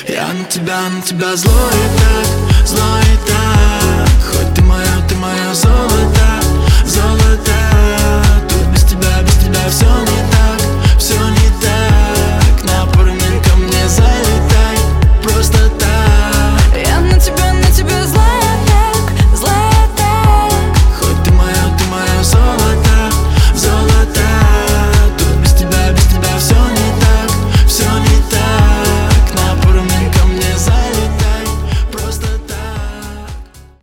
Я на тебя злой и так, злой и так. Хоть ты моя зона.